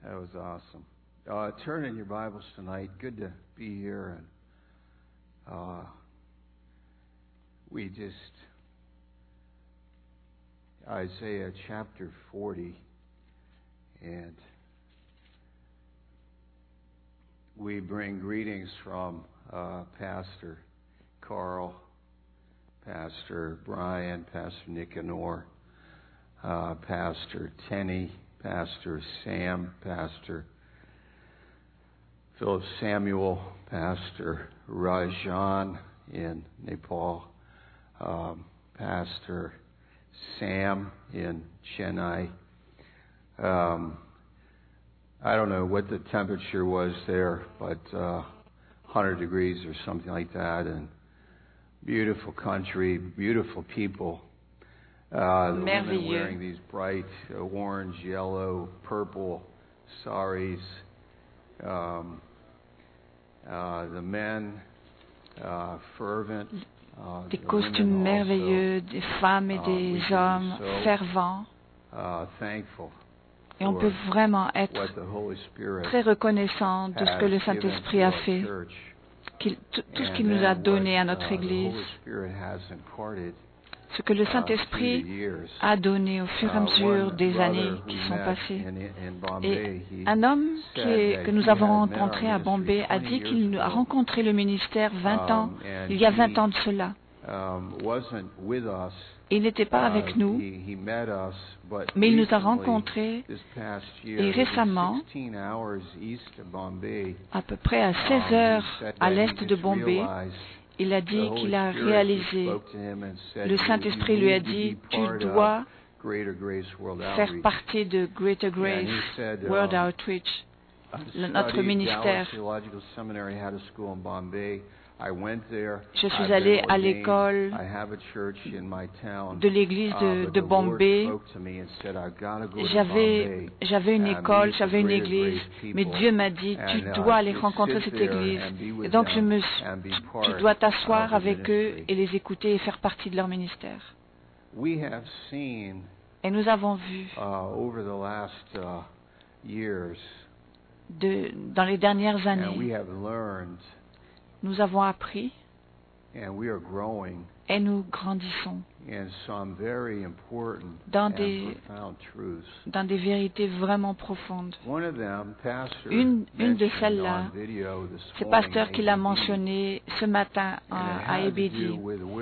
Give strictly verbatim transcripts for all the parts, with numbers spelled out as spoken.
That was awesome. Uh, turn in your Bibles tonight. Good to be here. And uh, we just, Isaiah chapter forty, and we bring greetings from uh, Pastor Carl, Pastor Brian, Pastor Nicanor, uh, Pastor Tenny, Pastor Sam, Pastor Philip Samuel, Pastor Rajan in Nepal, um, Pastor Sam in Chennai. Um, I don't know what the temperature was there, but uh, one hundred degrees or something like that, and beautiful country, beautiful people. Uh, the women wearing these bright uh, orange, yellow, purple saris. Um, uh, the men uh, fervent. Uh, des costumes merveilleux, des femmes et des uh, hommes so, fervents. Uh, thankful. Et on peut vraiment être très reconnaissant de ce que le Saint-Esprit a fait, qu'il, tout, tout ce qu'il nous a donné à notre Église, ce que le Saint-Esprit a donné au fur et à mesure des années qui sont passées. Et un homme qui est, que nous avons rencontré à Bombay a dit qu'il a rencontré le ministère vingt ans, il y a vingt ans de cela. Il n'était pas avec nous, mais il nous a rencontrés et récemment, à peu près à seize heures à l'est de Bombay, il a dit qu'il a réalisé, le Saint-Esprit lui a dit, tu dois faire partie de Greater Grace World Outreach, notre ministère. Je suis allé à l'école de l'église de, de Bombay. J'avais, j'avais une école, j'avais une église, mais Dieu m'a dit, tu dois aller rencontrer cette église. Et donc, je me, tu dois t'asseoir avec eux et les écouter et faire partie de leur ministère. Et nous avons vu de, dans les dernières années, nous avons appris et nous grandissons dans des, dans des vérités vraiment profondes. Une, une de celles-là, c'est Pasteur qui l'a mentionné ce matin à, à A B D.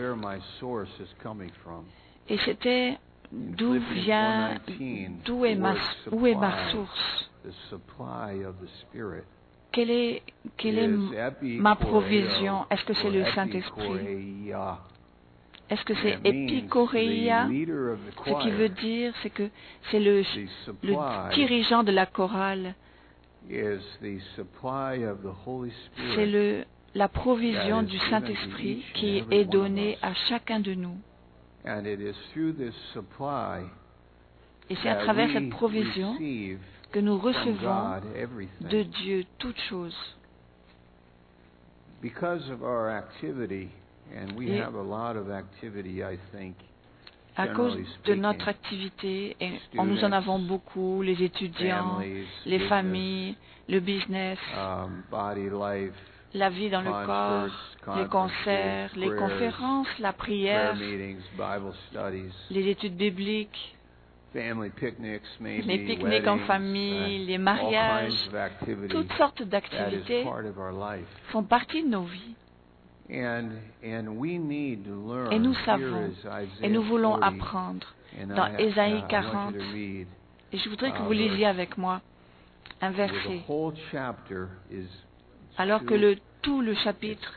Et c'était d'où vient, d'où est ma, où est ma source? Quelle est, quelle est ma provision? Est-ce que c'est le Saint-Esprit? Est-ce que c'est épikoréia? Ce qui veut dire, c'est que c'est le, le dirigeant de la chorale. C'est le, la provision du Saint-Esprit qui est donnée à chacun de nous. Et c'est à travers cette provision que nous recevons de Dieu toutes choses. Et à cause de notre activité, et nous en avons beaucoup, les étudiants, les familles, le business, la vie dans le corps, les concerts, les conférences, la prière, les études bibliques, les pique-niques en famille, les mariages, toutes sortes d'activités font partie de nos vies. Et nous savons, et nous voulons apprendre dans Ésaïe quarante, et je voudrais que vous lisiez avec moi un verset, alors que le tout le chapitre.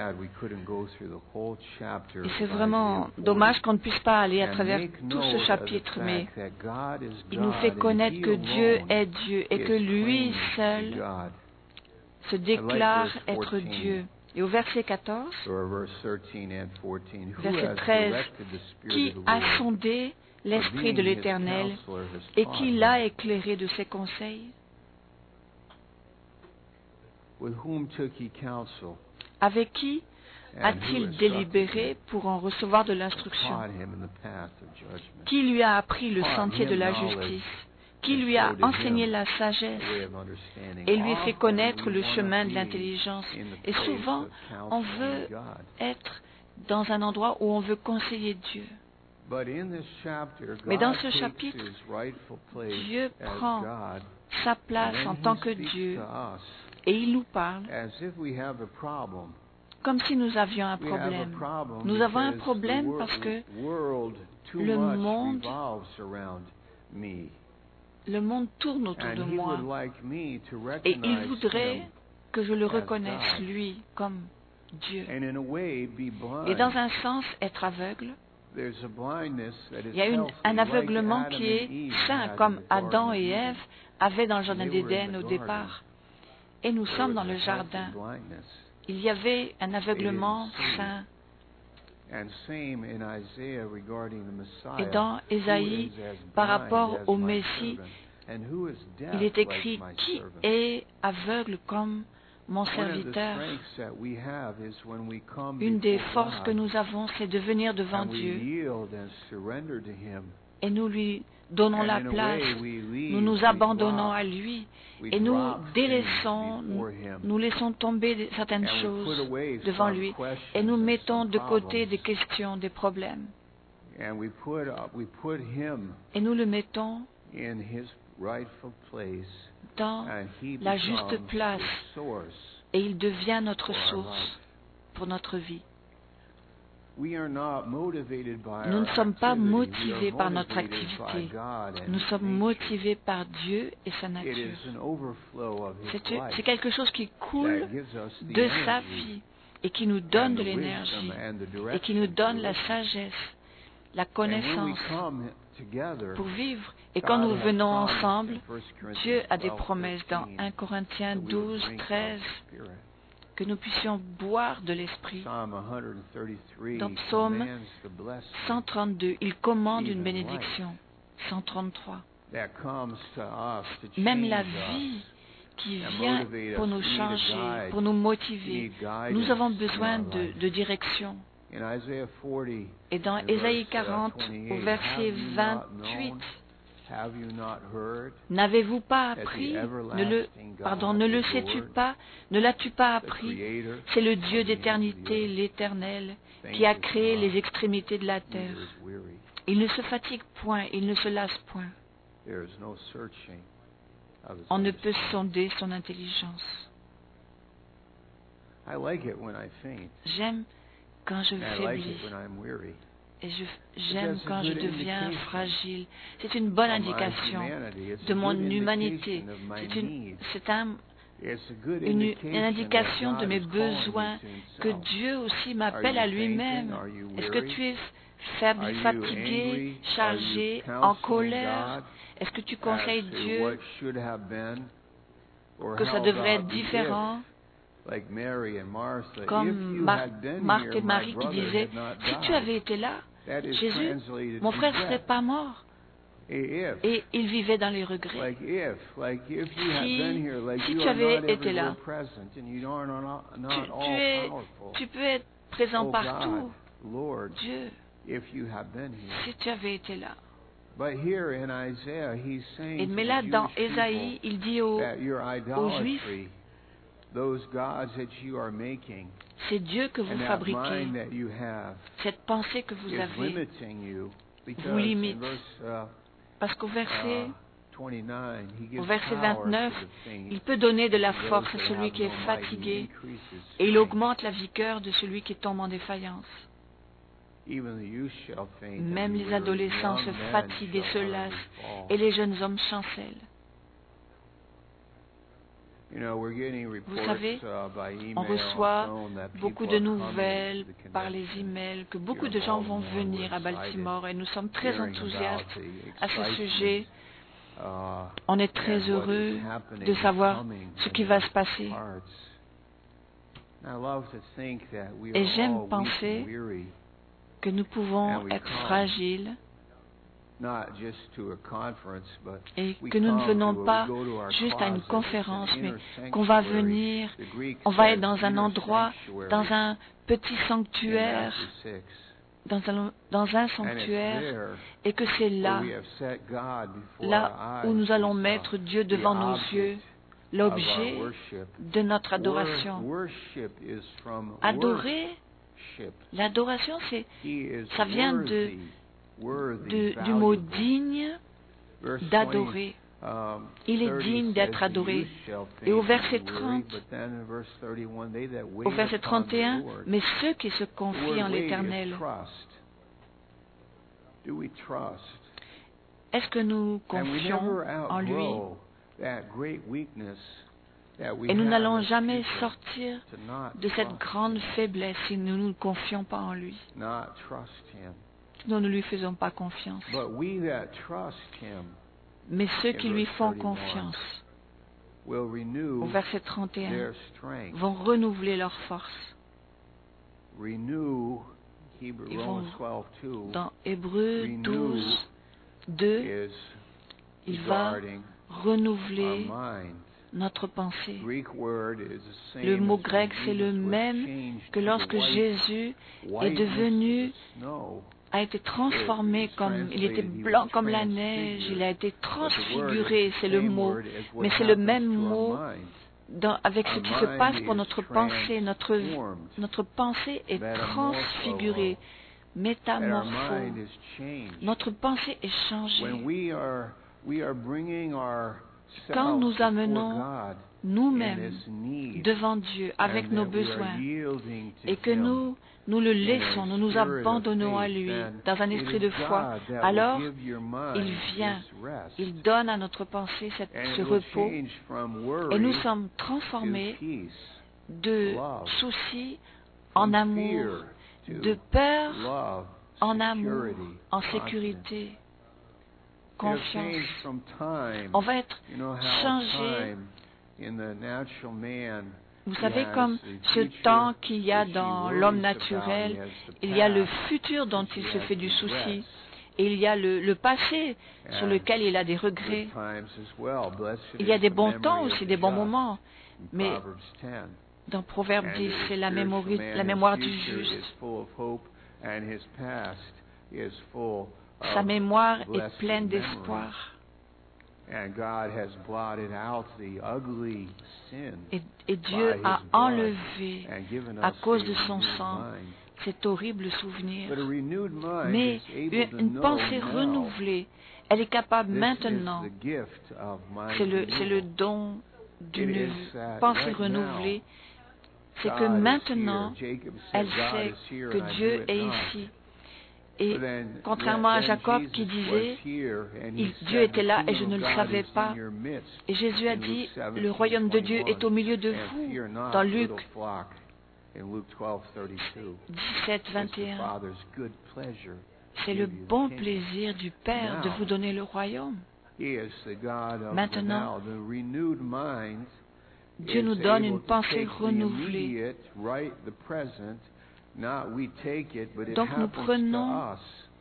Et c'est vraiment dommage qu'on ne puisse pas aller à travers tout ce chapitre, mais il nous fait connaître que Dieu est Dieu et que lui seul se déclare être Dieu. Et au verset quatorze, verset treize, qui a sondé l'Esprit de l'Éternel et qui l'a éclairé de ses conseils? Avec qui a-t-il délibéré pour en recevoir de l'instruction? Qui lui a appris le sentier de la justice? qui lui a enseigné la sagesse et lui fait connaître le chemin de l'intelligence. Et souvent, on veut être dans un endroit où on veut conseiller Dieu. Mais dans ce chapitre, Dieu prend sa place en tant que Dieu et il nous parle comme si nous avions un problème. Nous avons un problème parce que le monde, le monde tourne autour de moi et il voudrait que je le reconnaisse, lui, comme Dieu. Et dans un sens, être aveugle, il y a une, un aveuglement qui est sain, comme Adam et Ève avaient dans le jardin d'Éden au départ. Et nous sommes dans le jardin. Il y avait un aveuglement sain. Et dans Ésaïe, par rapport au Messie, il est écrit « Qui est aveugle comme mon serviteur ?» Une des forces que nous avons, c'est de venir devant Dieu et nous lui donnons la place, nous nous abandonnons à lui et nous délaissons, nous laissons tomber certaines choses devant lui et nous mettons de côté des questions, des problèmes. Et nous le mettons dans la juste place et il devient notre source pour notre vie. Nous ne sommes pas motivés par notre activité. Nous sommes motivés par Dieu et sa nature. C'est quelque chose qui coule de sa vie et qui nous donne de l'énergie et qui nous donne la sagesse, la connaissance pour vivre. Et quand nous venons ensemble, Dieu a des promesses dans un Corinthiens douze, treize, que nous puissions boire de l'Esprit. Dans Psaume cent trente-deux, il commande une bénédiction. cent trente-trois. Même la vie qui vient pour nous changer, pour nous motiver, nous avons besoin de, de direction. Et dans Ésaïe quarante, au verset vingt-huit, n'avez-vous pas appris, ne le, pardon, ne le sais-tu pas, ne l'as-tu pas appris? C'est le Dieu d'éternité, l'Éternel, qui a créé les extrémités de la terre. Il ne se fatigue point, il ne se lasse point. On ne peut sonder son intelligence. J'aime quand je faiblis. Et j'aime quand je deviens fragile. C'est une bonne indication de mon humanité. C'est une, c'est un, une, une indication de mes besoins, que Dieu aussi m'appelle à lui-même. Est-ce que tu es faible, fatigué, chargé, en colère? Est-ce que tu conseilles Dieu que ça devrait être différent? Comme Mar Marthe et Marie qui disaient, si tu avais été là, Jésus, mon frère ne serait pas mort. Et il vivait dans les regrets. Si, si tu avais été là, tu, tu, es, tu peux être présent partout, Dieu, si tu avais été là. Et, mais là, dans Ésaïe, il dit aux, aux Juifs, c'est Dieu que vous fabriquez. Cette pensée que vous avez vous limite. Parce qu'au verset, au verset vingt-neuf, il peut donner de la force à celui qui est fatigué et il augmente la vigueur de celui qui tombe en défaillance. Même les adolescents se fatiguent et se lassent et les jeunes hommes chancellent. Vous savez, on reçoit beaucoup de nouvelles par les emails, que beaucoup de gens vont venir à Baltimore et nous sommes très enthousiastes à ce sujet. On est très heureux de savoir ce qui va se passer. Et j'aime penser que nous pouvons être fragiles et que nous ne venons pas juste à une conférence, mais qu'on va venir, on va être dans un endroit, dans un petit sanctuaire, dans un, dans un sanctuaire et que c'est là, là où nous allons mettre Dieu devant nos yeux, l'objet de notre adoration. Adorer, l'adoration, c'est, ça vient de, de, du mot digne d'adorer. Il est digne d'être adoré. Et au verset trente, au verset trente et un, mais ceux qui se confient en l'Éternel, est-ce que nous confions en lui? Et nous n'allons jamais sortir de cette grande faiblesse si nous ne nous confions pas en lui. Si nous ne lui faisons pas confiance. Mais ceux qui lui font confiance, au verset trente et un, vont renouveler leur force. Ils vont, dans Hébreux douze, deux, il va renouveler notre pensée. Le mot grec, c'est le même que lorsque Jésus est devenu, a été transformé comme, il était blanc comme la neige, il a été transfiguré, c'est le mot, mais c'est le même mot dans, avec ce qui se passe pour notre pensée. Notre, notre pensée est transfigurée, métamorphose. Notre pensée est changée. Quand nous amenons nous-mêmes devant Dieu avec nos besoins et que nous, nous le laissons, nous nous abandonnons à lui dans un esprit de foi, alors il vient, il donne à notre pensée cette, ce repos et nous sommes transformés de soucis en amour, de peur en amour, en sécurité, confiance. On va être changé. Vous savez, comme ce temps qu'il y a dans l'homme naturel, il y a le futur dont il se fait du souci, et il y a le, le passé sur lequel il a des regrets. Il y a des bons temps aussi, des bons moments, mais dans Proverbe dix, c'est la mémoire, la mémoire du juste. Sa mémoire est pleine d'espoir. Et, et Dieu a enlevé, à cause de son sang, cet horrible souvenir. Mais une, une pensée renouvelée, elle est capable maintenant, c'est le, c'est le don d'une pensée renouvelée, c'est que maintenant, elle sait que Dieu est ici. Et contrairement à Jacob qui disait, il, Dieu était là et je ne le savais pas. Et Jésus a dit, le royaume de Dieu est au milieu de vous, dans Luc dix-sept, vingt et un. C'est le bon plaisir du Père de vous donner le royaume. Maintenant, Dieu nous donne une pensée renouvelée. Donc nous prenons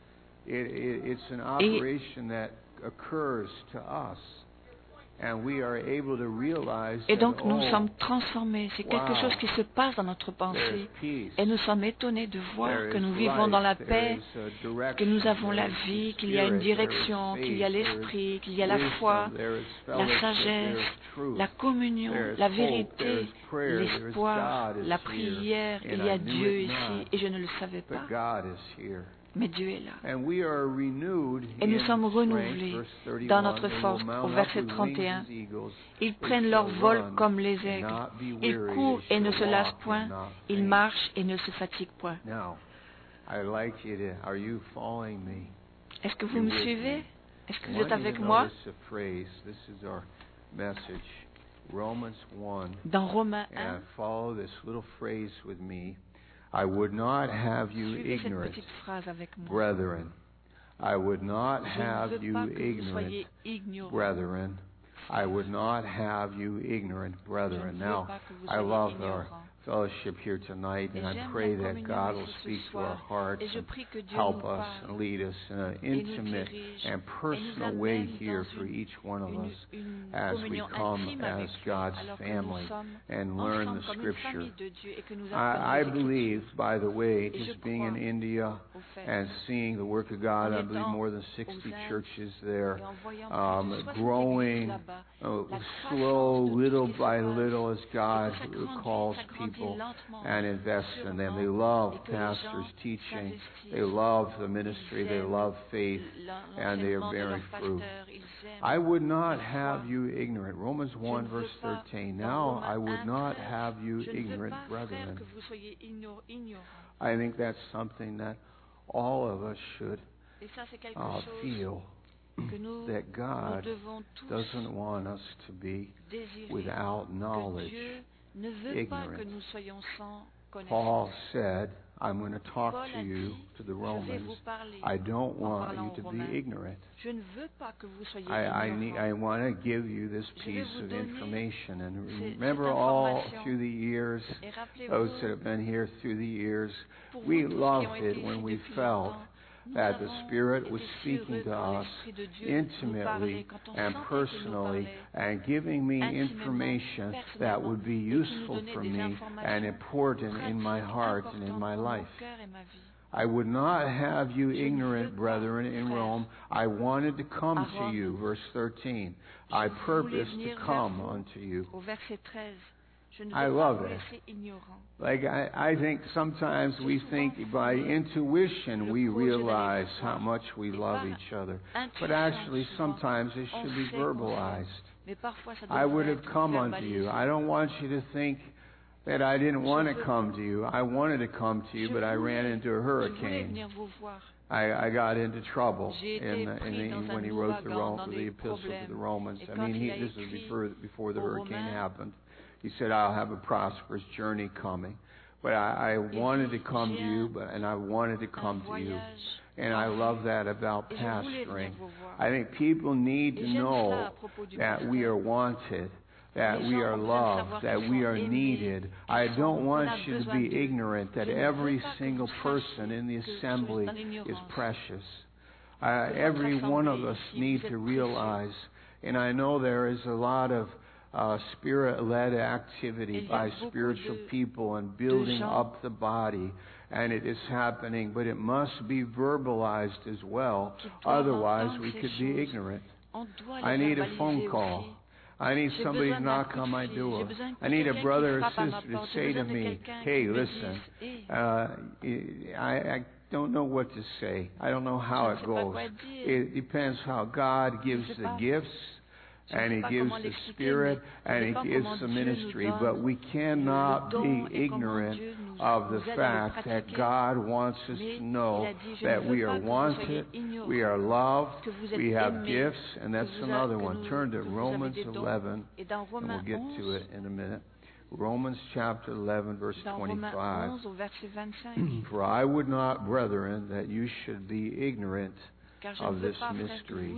et, et donc nous sommes transformés. C'est quelque chose qui se passe dans notre pensée. Et nous sommes étonnés de voir que nous vivons dans la paix, que nous avons la vie, qu'il y a une direction, qu'il y a l'esprit, qu'il y a la foi, la sagesse, la communion, la vérité, l'espoir, la prière. Il y a Dieu ici et je ne le savais pas. Mais Dieu est là. Et nous sommes renouvelés dans notre force. Au verset trente et un, ils prennent leur vol comme les aigles. Ils courent et ne se lassent point. Ils marchent et ne se fatiguent point. Est-ce que vous me suivez? Est-ce que vous êtes avec moi? Dans Romains un, I would not have you ignorant, brethren. I would not have you ignorant, brethren. I would not have you ignorant, brethren. Now, I love our fellowship here tonight, and I pray that God will speak to our hearts and help us and lead us in an intimate and personal way here for each one of us as we come as God's family and learn the Scripture. I, I believe, by the way, just being in India and seeing the work of God, I believe more than sixty churches there, um, growing uh, slow, little by little, as God calls people and invests in them. They love pastors teaching. They love the ministry. They love faith, and they are bearing fruit. I would not have you ignorant. Romans one, verse thirteen. Now I would not have you ignorant, brethren. I think that's something that all of us should uh, feel, that God doesn't want us to be without knowledge, ignorant. Paul said, I'm going to talk to you, to the Romans. I don't want you to be ignorant. I, I, need, I want to give you this piece of information. And remember, all through the years, those that have been here through the years, we loved it when we felt that the Spirit was speaking to us intimately and personally and giving me information that would be useful for me and important in my heart and in my life. I would not have you ignorant, brethren, in Rome. I wanted to come to you, verse thirteen. I purposed to come unto you. I love it. Like, I, I think sometimes we think by intuition we realize how much we love each other. But actually, sometimes it should be verbalized. I would have come unto you. I don't want you to think that I didn't want to come to you. I wanted to come to you, but I ran into a hurricane. I, I got into trouble in, in, in, when he wrote the, Rome, the epistle to the Romans. I mean, he, this is before, before the hurricane happened. He said, I'll have a prosperous journey coming. But I, I wanted to come to you, but, and I wanted to come to you. And I love that about pastoring. I think people need to know that we are wanted, that we are loved, that we are needed. I don't want you to be ignorant that every single person in the assembly is precious. Uh, every one of us needs to realize, and I know there is a lot of Uh, Spirit-led activity by spiritual people and building up the body, and it is happening, but it must be verbalized as well. Otherwise, we could be ignorant. I need a phone call. I need somebody to knock on my door. I need a brother or sister to say to me, hey, listen, uh, I, I don't know what to say. I don't know how it goes. It depends how God gives the gifts, and He gives the Spirit, and He gives the ministry. But we cannot be ignorant of the fact that God wants us to know that we are wanted, we are loved, we have gifts, and that's another one. Turn to Romans eleven, and we'll get to it in a minute. Romans chapter eleven, verse twenty-five. For I would not, brethren, that you should be ignorant of this mystery.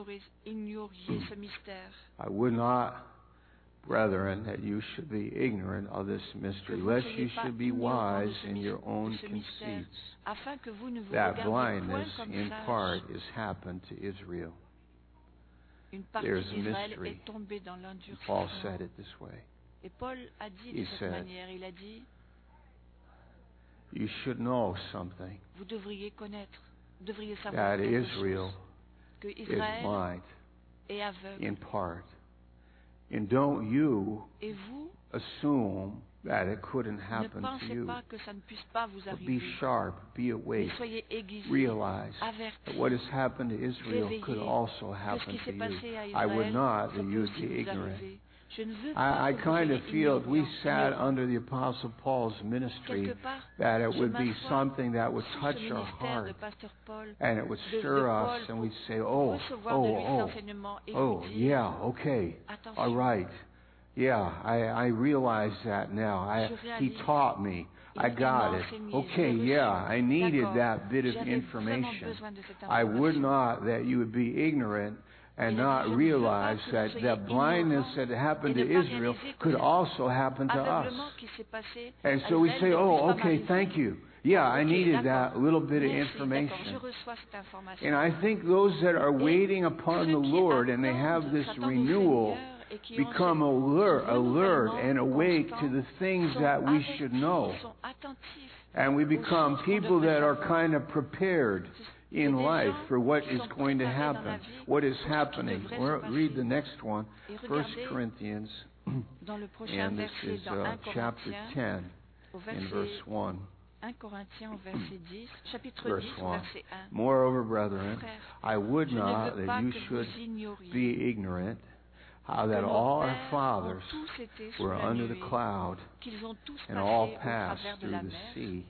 I would not, brethren, that you should be ignorant of this mystery, lest you should be wise in your own conceits. That blindness, in part, is happened to Israel. There's a mystery. Paul said it this way. He said, you should know something. That Israel is blind in part. And don't you assume that it couldn't happen to you. But be sharp, be awake, realize that what has happened to Israel could also happen to you. I would not that you would be ignorant. I, I kind of feel if we sat under the Apostle Paul's ministry, that it would be something that would touch our heart, and it would stir us, and we'd say, oh, oh, oh, oh, yeah, okay, all right. Yeah, I, I realize that now. I, he taught me. I got it. Okay, yeah, I needed that bit of information. I would not that you would be ignorant and not realize that the blindness that happened to Israel could also happen to us. And so we say, oh, okay, thank you. Yeah, I needed that little bit of information. And I think those that are waiting upon the Lord and they have this renewal become alert, alert and awake to the things that we should know. And we become people that are kind of prepared in life for what is going to happen, what is happening. We'll read the next one, First Corinthians, and this is uh, chapter ten, in verse one. First Corinthiens verset dix, chapitre Verse dix, one. verset one. Moreover, brethren, I would not that you should be ignorant how that all our fathers were under the cloud and all passed through the sea,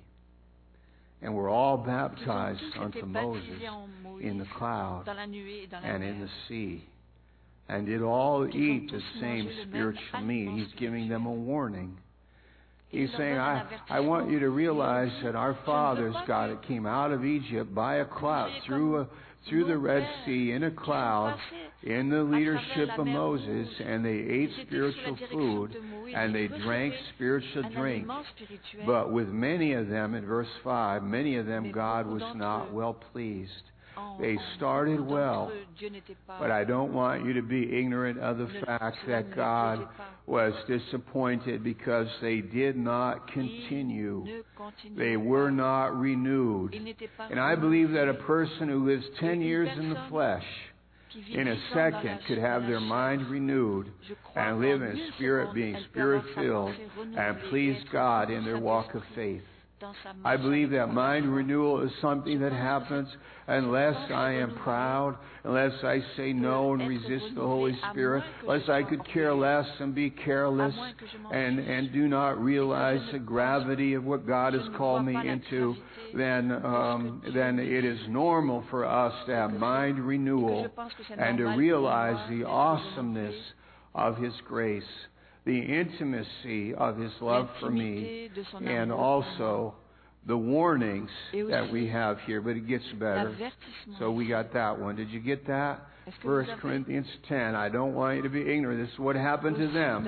and were all baptized unto Moses in the cloud and in the sea, and did all eat the same spiritual meat. He's giving them a warning. He's saying, I, I want you to realize that our fathers, God, it came out of Egypt by a cloud, through a, through the Red Sea, in a cloud, in the leadership of Moses, and they ate spiritual food, and they drank spiritual drink. But with many of them, in verse five, many of them God was not well pleased. They started well, but I don't want you to be ignorant of the fact that God was disappointed because they did not continue. They were not renewed. And I believe that a person who lives ten years in the flesh, in a second, could have their mind renewed and live in spirit, being spirit-filled, and please God in their walk of faith. I believe that mind renewal is something that happens unless I am proud, unless I say no and resist the Holy Spirit, unless I could care less and be careless and, and do not realize the gravity of what God has called me into, then, um, then it is normal for us to have mind renewal and to realize the awesomeness of His grace, the intimacy of His love for me, and also the warnings that we have here. But it gets better. So we got that one. Did you get that? First Corinthians ten. I don't want you to be ignorant. This is what happened to them.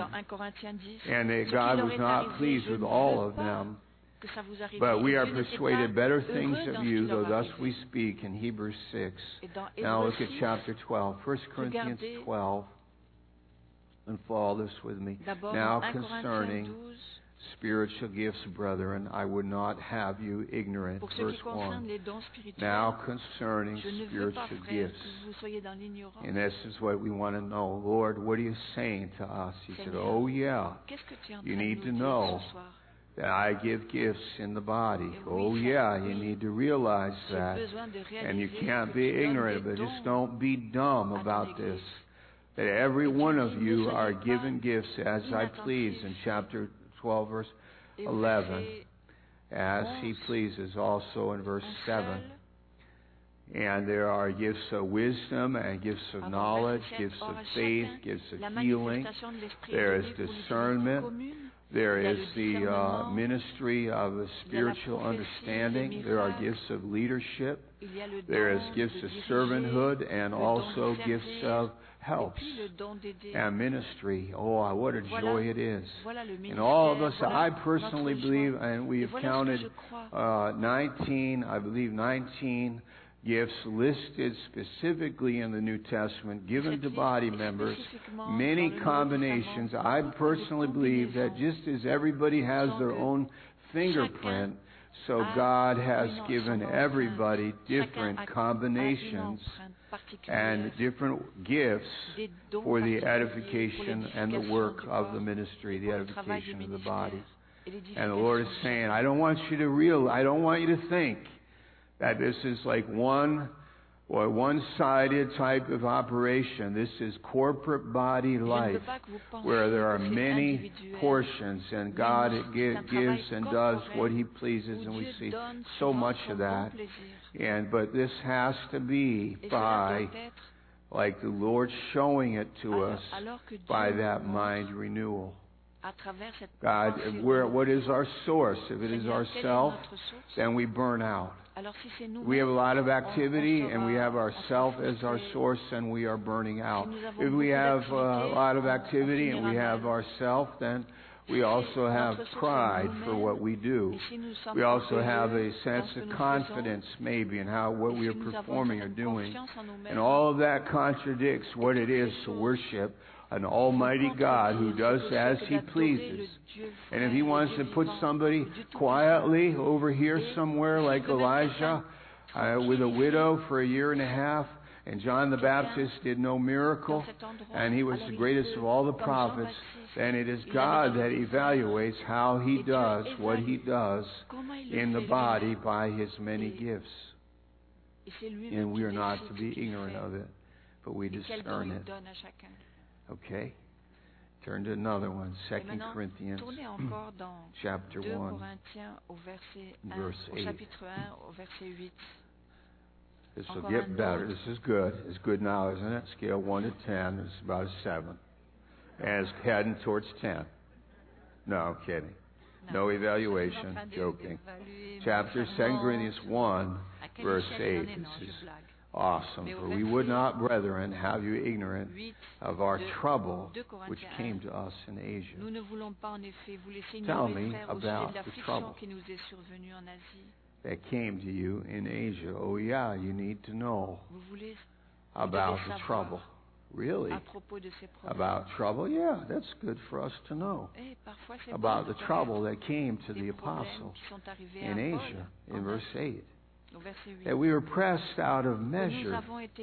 And that God was not pleased with all of them. But we are persuaded better things of you, though thus we speak, in Hebrews six. Now look at chapter twelve. First Corinthians twelve. And follow this with me. Now concerning spiritual gifts, brethren, I would not have you ignorant. Verse one. Now concerning spiritual gifts. And this is what we want to know. Lord, what are you saying to us? He said, oh yeah, you need to know that I give gifts in the body. Oh yeah, you need to realize that. And you can't be ignorant, but just don't be dumb about this. That every one of you are given gifts as I please, in chapter twelve, verse eleven, as He pleases, also in verse seven. And there are gifts of wisdom and gifts of knowledge, gifts of faith, gifts of healing. There is discernment. There is the uh, ministry of a spiritual understanding. There are gifts of leadership. There is gifts of servanthood and also gifts of helps and ministry. Oh, what a joy it is. And all of us, I personally believe, and we have counted uh, nineteen, I believe nineteen gifts listed specifically in the New Testament, given to body members, many combinations. I personally believe that just as everybody has their own fingerprint, so God has given everybody different combinations and different gifts for the edification and the work of the ministry, the edification of the body. And the Lord is saying, I don't want you to real, I don't want you to think that this is like one or one-sided type of operation. This is corporate body life where there are many portions, and God gives and does what He pleases, and we see so much of that. And but this has to be by, like the Lord showing it to us, by that mind renewal. God, where, what is our source? If it is ourself, then we burn out. We have a lot of activity and we have ourself as our source and we are burning out. If we have a lot of activity and we have ourself, then we also have pride for what we do. We also have a sense of confidence maybe in how what we are performing or doing. And all of that contradicts what it is to worship an almighty God who does as He pleases. And if He wants to put somebody quietly over here somewhere like Elijah uh, with a widow for a year and a half, and John the Baptist did no miracle, and he was the greatest of all the prophets, then it is God that evaluates how He does what He does in the body by His many gifts. And we are not to be ignorant of it, but we discern it. Okay? Turn to another one, Second Corinthians chapter one, verse eight. This will get better. This is good. It's good now, isn't it? Scale one to ten. It's about a seven. And it's heading towards ten. No, I'm kidding. No evaluation. Joking. Chapter Second Corinthians one, verse eight. This is awesome. For we would not, brethren, have you ignorant of our trouble which came to us in Asia. Tell me about the trouble that came to you in Asia. Oh yeah, you need to know about the trouble. Really? About trouble? Yeah, that's good for us to know. About the trouble that came to the apostle in Asia, in verse eight. That we were pressed out of measure,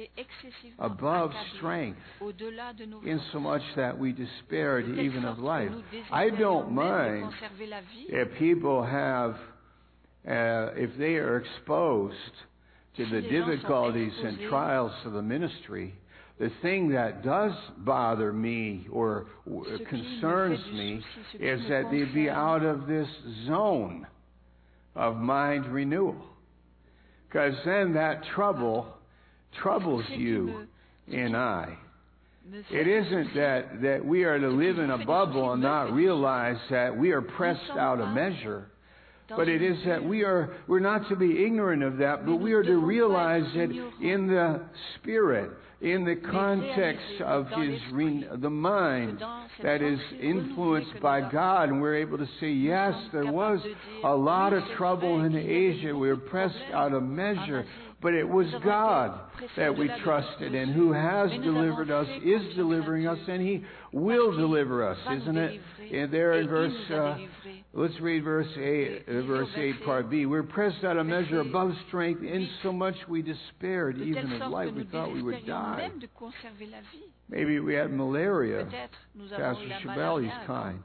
above strength, insomuch that we despaired even of life. I don't mind if people have Uh, if they are exposed to the difficulties and trials of the ministry, the thing that does bother me or w- concerns me is that they be out of this zone of mind renewal. Because then that trouble troubles you and I. It isn't that, that we are to live in a bubble and not realize that we are pressed out of measure. But it is that we are, we're not to be ignorant of that, but we are to realize that in the Spirit, in the context of His, the mind that is influenced by God, and we're able to say, yes, there was a lot of trouble in Asia. We were pressed out of measure. But it was God that we trusted and who has delivered us, is delivering us, and He will deliver us, isn't it? And there in verse, uh, let's read verse eight, uh, verse eight, part B. We're pressed out of measure above strength, insomuch we despaired even of life. We thought we would die. Maybe we had malaria, Pastor Shibeli's kind,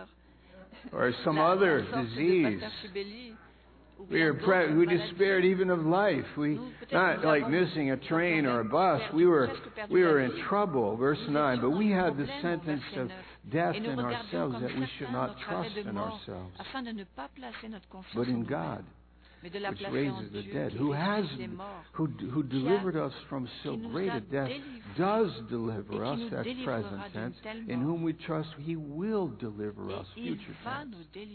or some other disease. We were pre- we despaired even of life. We not like missing a train or a bus. We were we were in trouble. Verse nine. But we had the sentence of death in ourselves, that we should not trust in ourselves, but in God, which raises the dead, who has who who delivered us from so great a death, does deliver us, that's present tense, in whom we trust. He will deliver us, future tense.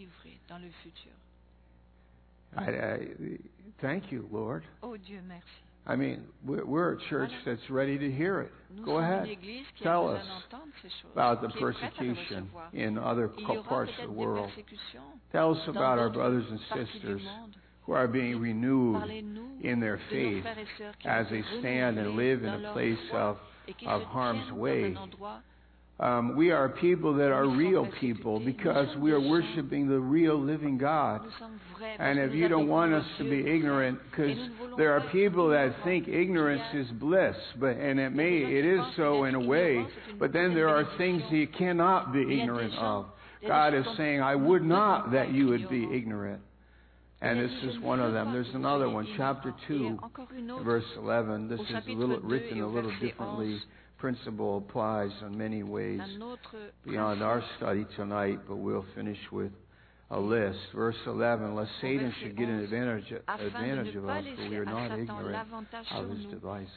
I, I, thank you, Lord. Oh, Dieu merci. I mean, we're, we're a church that's ready to hear it. Go ahead. Tell us about the persecution in other parts of the world. Tell us about our brothers and sisters who are being renewed in their faith as they stand and live in a place of, of harm's way. Um, we are people that are real people because we are worshiping the real living God. And if you don't want us to be ignorant, because there are people that think ignorance is bliss, but and it may it is so in a way, but then there are things that you cannot be ignorant of. God is saying, I would not that you would be ignorant. And this is one of them. There's another one, chapter two, verse eleven. This is a little written a little differently. Principle applies in many ways beyond our study tonight, but we'll finish with a list. Verse eleven, lest Satan should get an advantage, advantage of us, for we are not ignorant of his devices.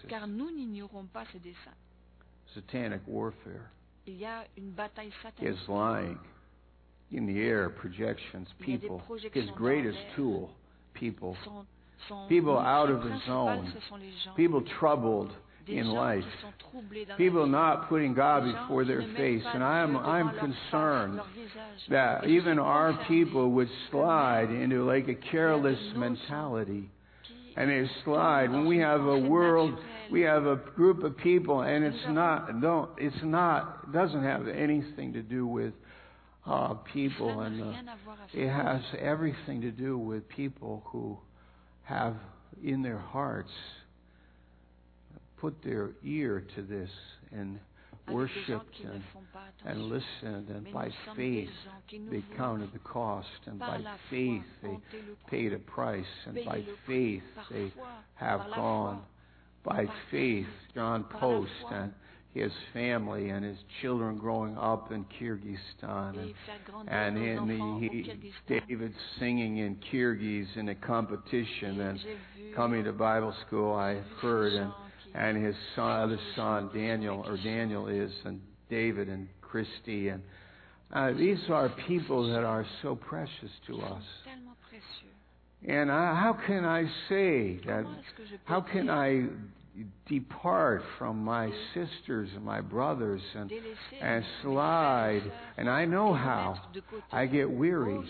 Satanic warfare is lying. in the air, projections, people. His greatest tool, people. People out of the zone. People troubled in life. People not putting God before their face. And I'm, I'm concerned that even our people would slide into like a careless mentality. And they slide. When we have a world, we have a group of people, and it's not, don't, it's not, it doesn't have anything to do with uh, people. And uh, it has everything to do with people who have in their hearts put their ear to this and worshipped and, and listened, and by faith they counted the cost, and by faith they paid a price, and by faith they have gone. By faith, John Post and his family and his children growing up in Kyrgyzstan, and, and in the he, David singing in Kyrgyz in a competition and coming to Bible school, I heard, and and his son, other son Daniel, or Daniel is, and David and Christy, and uh, these are people that are so precious to us. And I, how can I say that? How can I depart from my sisters and my brothers and and slide? And I know how. I get weary.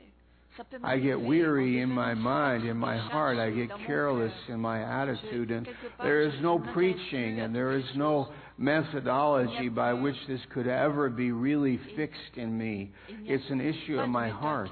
I get weary in my mind, in my heart. I get careless in my attitude. And there is no preaching and there is no methodology by which this could ever be really fixed in me. It's an issue of my heart.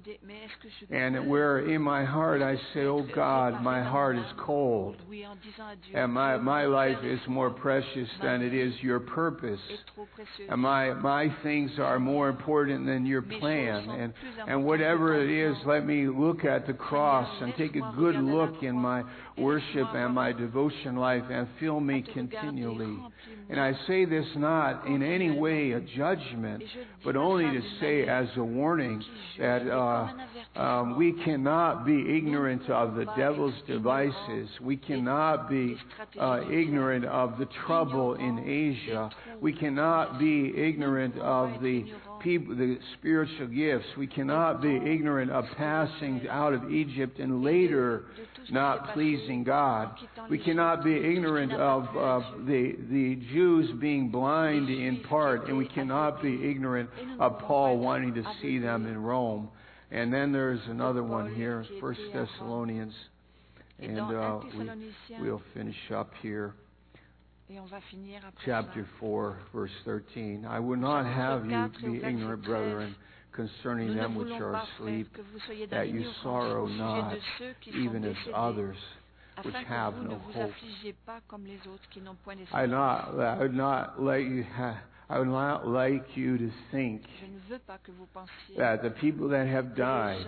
And where in my heart I say, oh God, my heart is cold. And my, my life is more precious than it is your purpose. And my, my things are more important than your plan. And, and whatever it is, let me look at the cross and take a good look in my worship and my devotion life and fill me continually. And I say this not in any way a judgment, but only to say as a warning that uh, um, we cannot be ignorant of the devil's devices. We cannot be uh, ignorant of the trouble in Asia. We cannot be ignorant of the people, the spiritual gifts. We cannot be ignorant of passing out of Egypt and later not pleasing God. We cannot be ignorant of, of the, the Jews being blind in part, and we cannot be ignorant of Paul wanting to see them in Rome. And then there's another one here, First Thessalonians, and uh, we, we'll finish up here. Chapter four, verse thirteen. I would not have you be ignorant, brethren, concerning them which are asleep, that you sorrow not, even as others which have no hope. I not, I would not let you have. I would not like you to think that the people that have died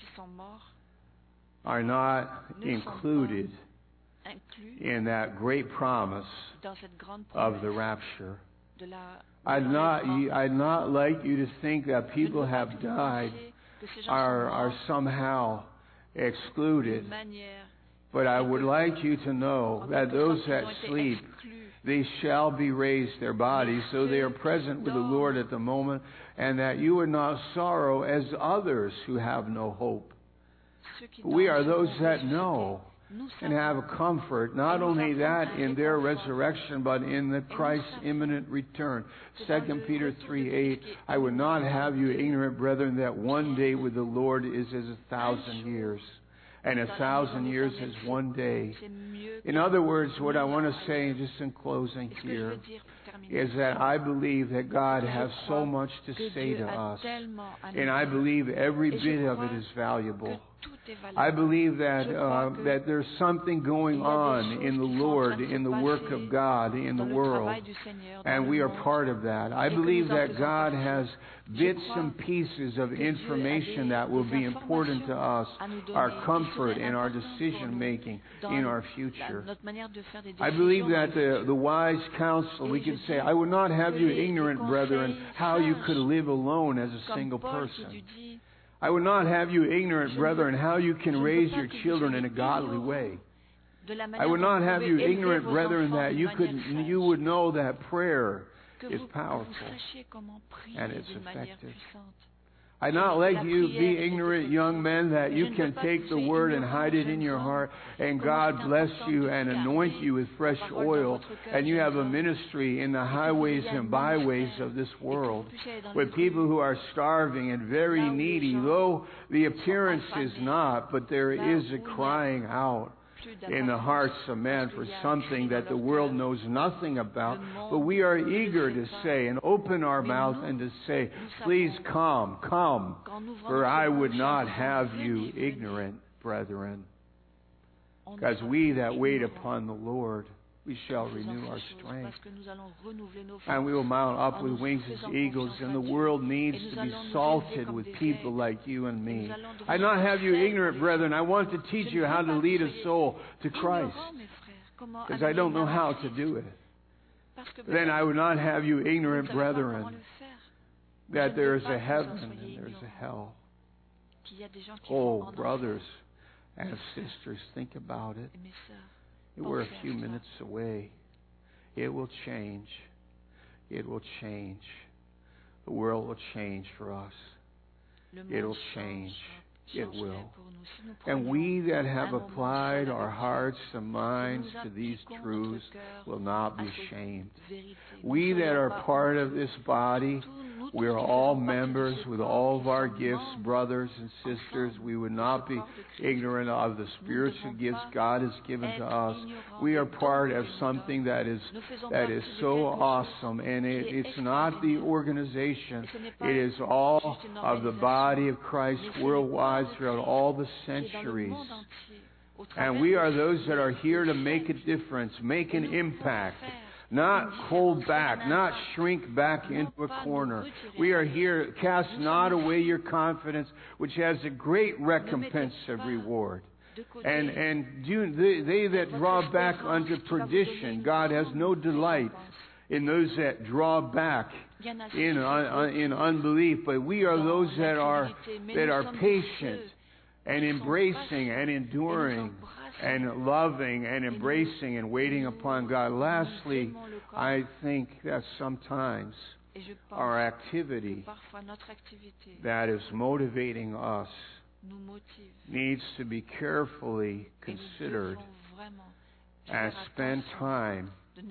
are not included in that great promise of the rapture. I'd not, I'd not like you to think that people have died are, are somehow excluded. But I would like you to know that those that sleep, they shall be raised, their bodies, so they are present with the Lord at the moment, and that you would not sorrow as others who have no hope. We are those that know and have a comfort, not only that in their resurrection, but in the Christ's imminent return. Second Peter three eight, I would not have you ignorant, brethren, that one day with the Lord is as a thousand years, and a thousand years is one day. In other words, what I want to say, just in closing here, is that I believe that God has so much to say to us, and I believe every bit of it is valuable. I believe that uh, that there's something going on in the Lord, in the work of God, in the world, and we are part of that. I believe that God has bits and pieces of information that will be important to us, our comfort and our decision making in our future. I believe that the, the wise counsel, we could say, I would not have you ignorant, brethren, how you could live alone as a single person. I would not have you ignorant, brethren, how you can raise your children in a godly way. I would not have you ignorant, brethren, that you could you would know that prayer is powerful and it's effective. I not let you be ignorant young men, that you can take the word and hide it in your heart, and God bless you and anoint you with fresh oil, and you have a ministry in the highways and byways of this world with people who are starving and very needy, though the appearance is not, but there is a crying out in the hearts of men for something that the world knows nothing about. But we are eager to say and open our mouth and to say, please come, come, for I would not have you ignorant, brethren. Because we that wait upon the Lord, we shall renew our strength. And we will mount up with wings as eagles. And the world needs to be salted with people like you and me. I not have you ignorant, brethren. I want to teach you how to lead a soul to Christ. Because I don't know how to do it. Then I would not have you ignorant, brethren, that there is a heaven and there is a hell. Oh, brothers and sisters, think about it. We're a few minutes away. It will change. It will change. The world will change for us. It will change. It will. And we that have applied our hearts and minds to these truths will not be shamed. We that are part of this body, we are all members with all of our gifts, brothers and sisters. We would not be ignorant of the spiritual gifts God has given to us. We are part of something that is that is so awesome, and it, it's not the organization. It is all of the body of Christ worldwide throughout all the centuries. And we are those that are here to make a difference, make an impact. Not hold back, not shrink back into a corner. We are here, cast not away your confidence, which has a great recompense of reward. And and do, they, they that draw back unto perdition, God has no delight in those that draw back in uh, in unbelief. But we are those that are that are patient and embracing and enduring and loving and embracing and waiting upon God. Lastly, I think that sometimes our activity that is motivating us needs to be carefully considered and spend time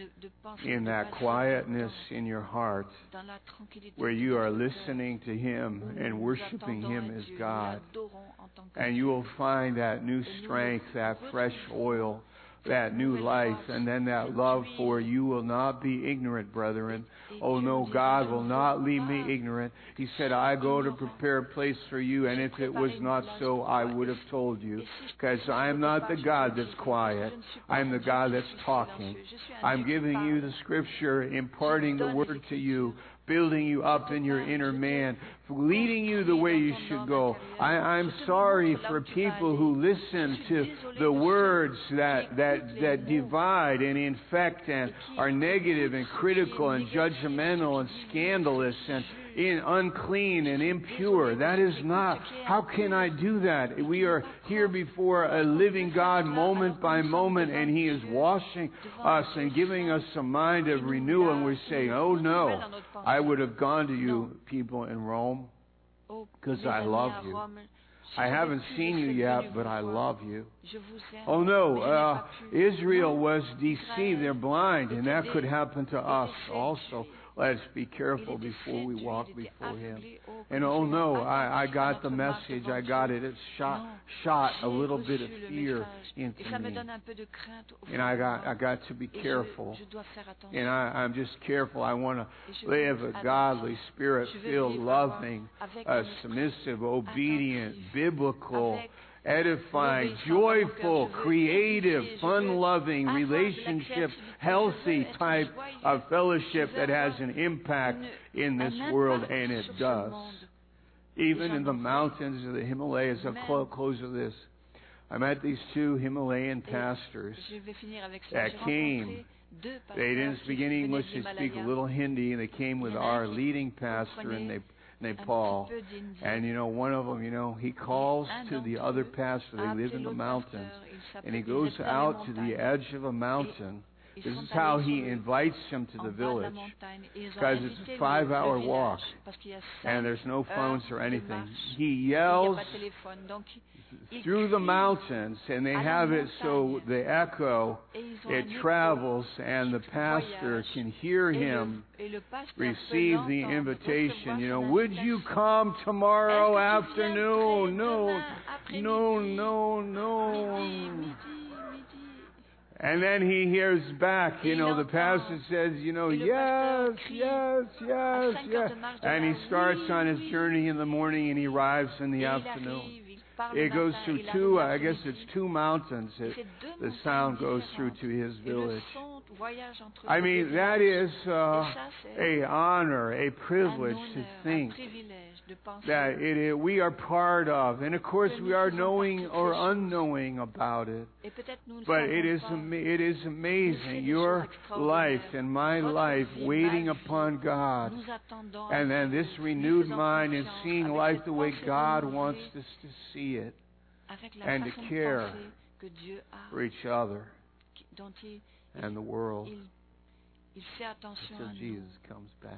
in that quietness in your heart where you are listening to Him and worshiping Him as God. And you will find that new strength, that fresh oil, that new life, and then that love for you will not be ignorant, brethren. Oh no, God will not leave me ignorant. He said, I go to prepare a place for you, and if it was not so, I would have told you. Because I am not the God that's quiet. I am the God that's talking. I'm giving you the Scripture, imparting the Word to you, building you up in your inner man, leading you the way you should go. I, I'm sorry for people who listen to the words that, that, that divide and infect and are negative and critical and judgmental and scandalous and in unclean and impure. That is not. How can I do that? We are here before a living God moment by moment, and He is washing us and giving us a mind of renewal, and we're saying, oh no, I would have gone to you people in Rome because I love you. I haven't seen you yet, but I love you. Oh no, uh, Israel was deceived. They're blind, and that could happen to us also. Let's be careful before we walk before Him. And oh no, I, I got the message. I got it. It shot shot a little bit of fear into me. And I got I got to be careful. And I, I'm just careful. I want to live a godly, Spirit-filled, loving, uh, submissive, obedient, biblical, edifying, joyful, creative, fun-loving, relationship, healthy type of fellowship that has an impact in this world, and it does. Even in the mountains of the Himalayas. I'll close with this. I met these two Himalayan pastors that came. They didn't speak any English, they speak a little Hindi, and they came with our leading pastor, and they Nepal. And you know, one of them, you know, he calls to the other pastor. They live in the mountains, and he goes out to the edge of a mountain, This is how he invites him to the village, because it's a five-hour walk, and there's no phones or anything. He yells through the mountains, and they have it so the echo, it travels, and the pastor can hear him receive the invitation. You know, would you come tomorrow afternoon? No, no, no, no. And then he hears back, you know, the pastor says, you know, yes, yes, yes, yes. And he starts on his journey in the morning and he arrives in the afternoon. It goes through two, I guess it's two mountains that the sound goes through to his village. I mean, that is uh, a honor, a privilege to think that it is, we are part of. And of course, we are knowing or unknowing about it. But it is, it is amazing, your life and my life waiting upon God. And then this renewed mind and seeing life the way God wants us to see it. And to care for each other and the world until Jesus comes back.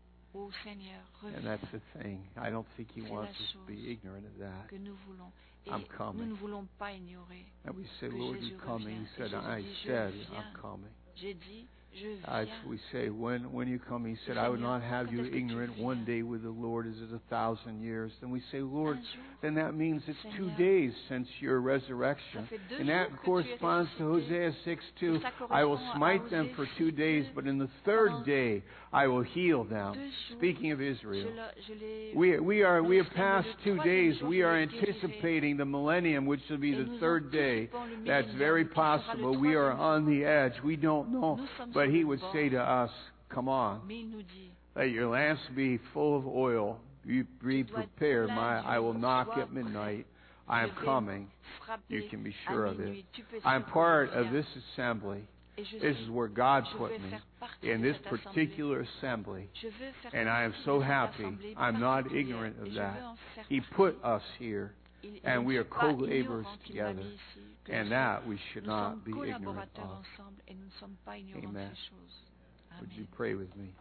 And that's the thing. I don't think he wants us to be ignorant of that. I'm coming. And we say, Lord, you're coming. He said, I said, I'm coming. As we say, when when you come, he said, I would not have you ignorant. One day with the Lord is as a thousand years. Then we say, Lord, then that means it's two days since your resurrection. And that corresponds to Hosea six two. I will smite them for two days, but in the third day I will heal them. Speaking of Israel, we we are we have passed two days. We are anticipating the millennium, which will be the third day. That's very possible. We are on the edge. We don't know. But he would say to us, come on, let your lamps be full of oil. Be, be prepared. My, I will knock at midnight. I am coming. You can be sure of it. I'm part of this assembly. This is where God put me, in this particular assembly. And I am so happy. I'm not ignorant of that. He put us here, and we are co-laborers together. And that we should not be ignorant of. Amen. Would you pray with me?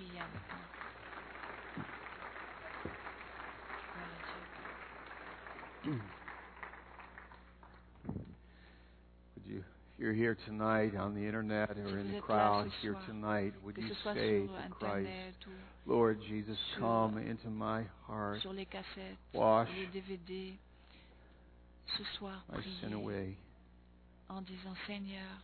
Would you, if you're here tonight on the internet or in the crowd here tonight, would you say to Christ, Lord Jesus, come into my heart, wash ce soir my sin away en disant, Seigneur,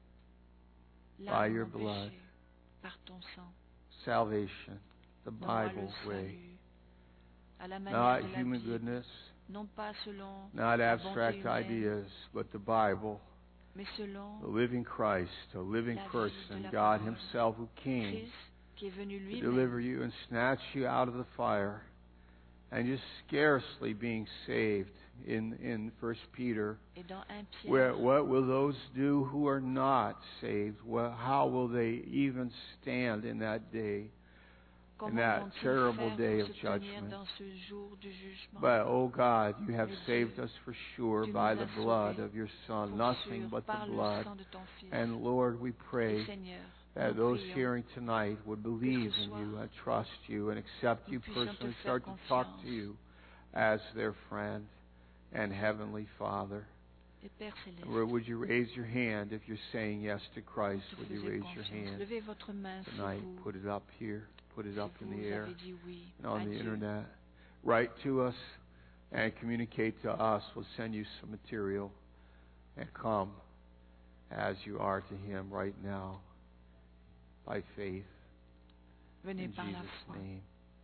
by your blood, par ton sang, salvation, the Bible way, not human goodness, non pas selon not abstract ideas, but the Bible, mais selon the living Christ, a living person, God Himself who came to deliver you and snatch you out of the fire, and just scarcely being saved. In in First Peter, where what will those do who are not saved? Well, how will they even stand in that day, in that terrible day of judgment? But oh God, you have saved us for sure by the blood of your Son, nothing but the blood. And Lord, we pray that those hearing tonight would believe in you and trust you and accept you personally, start to talk to you as their friend and Heavenly Father. Or would you raise your hand if you're saying yes to Christ? Would you raise your hand tonight? Put it up here. Put it up in the air and on the internet. Write to us and communicate to us. We'll send you some material. And come as you are to Him right now by faith. In Jesus' name.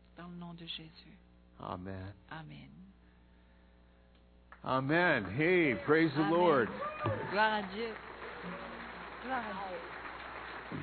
Amen. Amen. Amen. Hey, praise Amen. The Lord. Gloire à Dieu. Gloire à Dieu.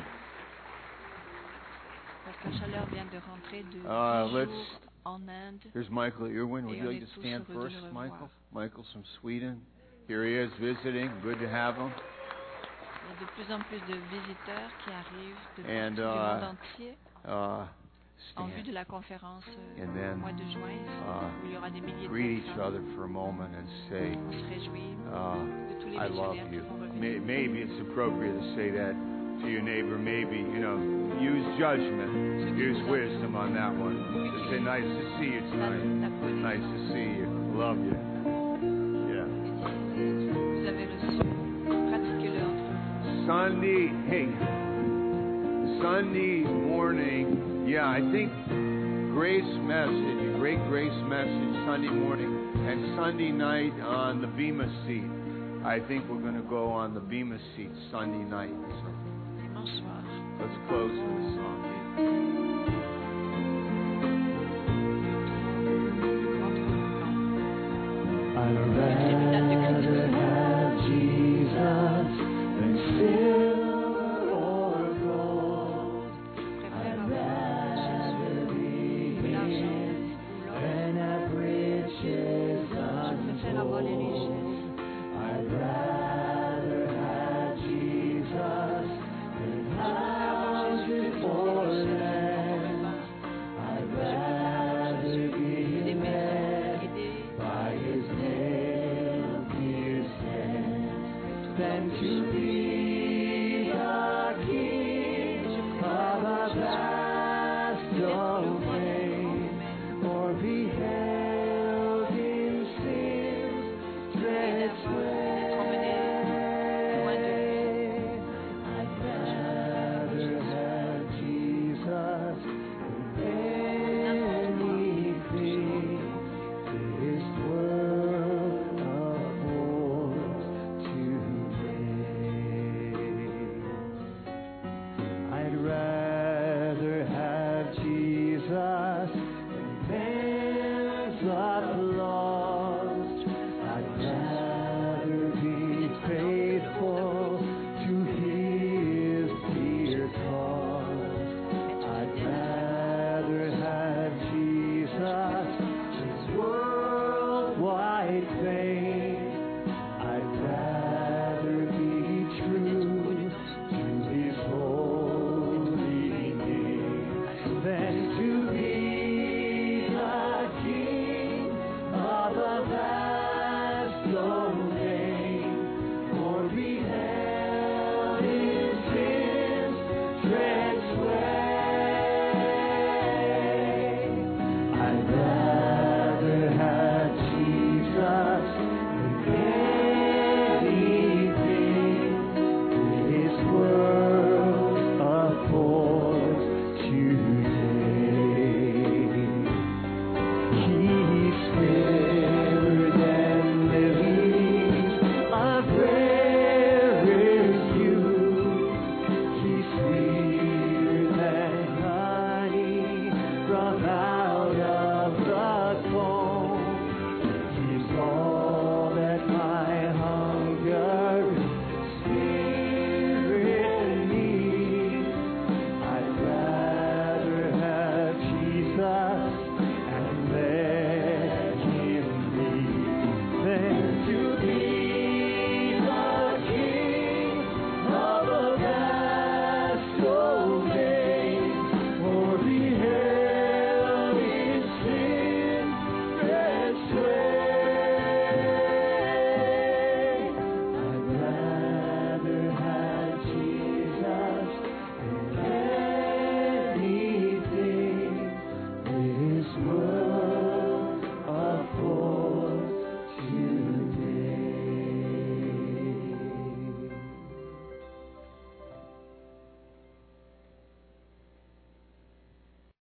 Pasteur Chaleur vient de rentrer de uh, dix jours en Inde. Here's Michael Irwin. Would you like to stand first, Michael? Michael's from Sweden. Here he is visiting. Good to have him. Il y a de plus en plus de visiteurs qui arrivent de and, partout uh, du monde entier. Uh, en vue de la conférence euh, then, au mois de juin, uh, où il y aura des milliers de greet each personnes. other for a moment and say, On se réjouit uh, de tous les I love missionnaires you. qui vont revenir. May, maybe it's appropriate to say that to your neighbor, maybe, you know, use judgment, use wisdom on that one. Just say, nice to see you tonight. Nice to see you. Love you. Yeah. Sunday, hey, Sunday morning, yeah, I think grace message, a great grace message Sunday morning, and Sunday night on the Bema seat. I think we're going to go on the Bema seat Sunday night. So let's close with a song. I'd rather have Jesus than silver or gold. I'd rather be His than have riches untold. I'd rather have Jesus than houses or land. I'd rather be led by His nail-pierced hands than to be a king of a vast domain, or be held in sin's dread sway. I'd rather have Jesus than anything this world affords today. I'd rather have Jesus than man's applause. I'd rather be faithful to His dear cause. I'd rather have Jesus, His worldwide fame. I'd rather be true to His holy name than to be the king of a vast domain, or be held in sin's dread sway. I'd rather have Jesus than anything this world affords today. He spared